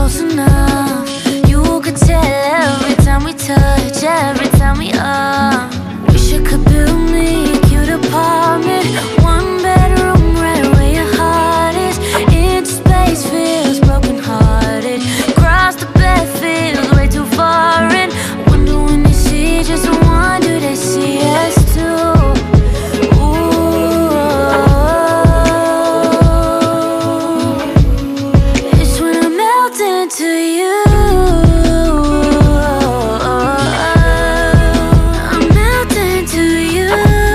close enough. You could tell every time we touch, every time we up. Wish I could build me a cute apartment, one bedroom right where your heart is. Into space feels broken hearted. Across the bed feels way too foreign. Wonder when they see just one, do they see us too? To you, I'm melting to you.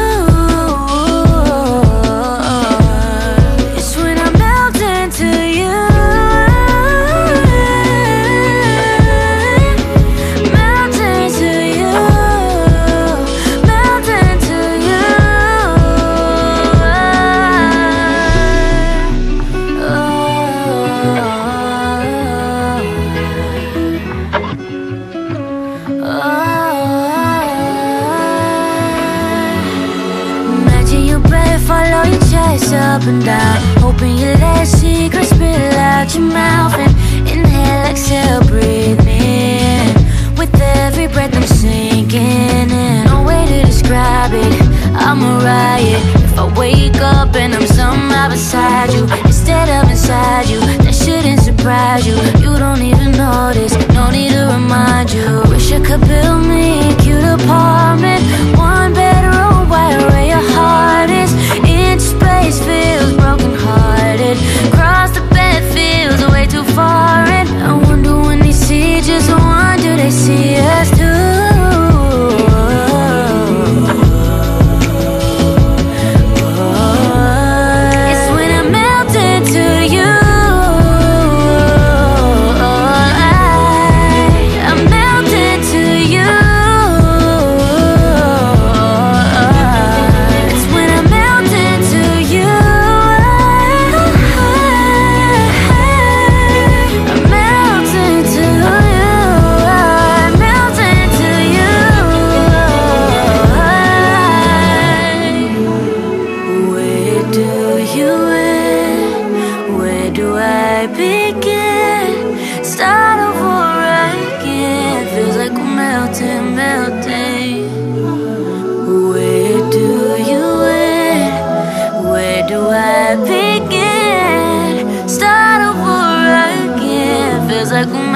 It's when I'm melting to you, melting to you, melting to you. Imagine your breath follow your chest up and down, hoping you let secrets spill out your mouth. And inhale, exhale, breathe me in. With every breath I'm sinking in. No way to describe it, I'm a riot. If I wake up and I'm somehow beside you instead of inside you, that shouldn't surprise you. You don't even notice, no need to remind you. Wish I could build me a cute apartment, one bedroom right where your heart is. Into space feels broken hearted. Across the bed feels way too foreign. I wonder when they see just one, do they see us too? Start over again. Feels like we're melting, melting. Where do you end? Where do I begin? Start over again. Feels like we're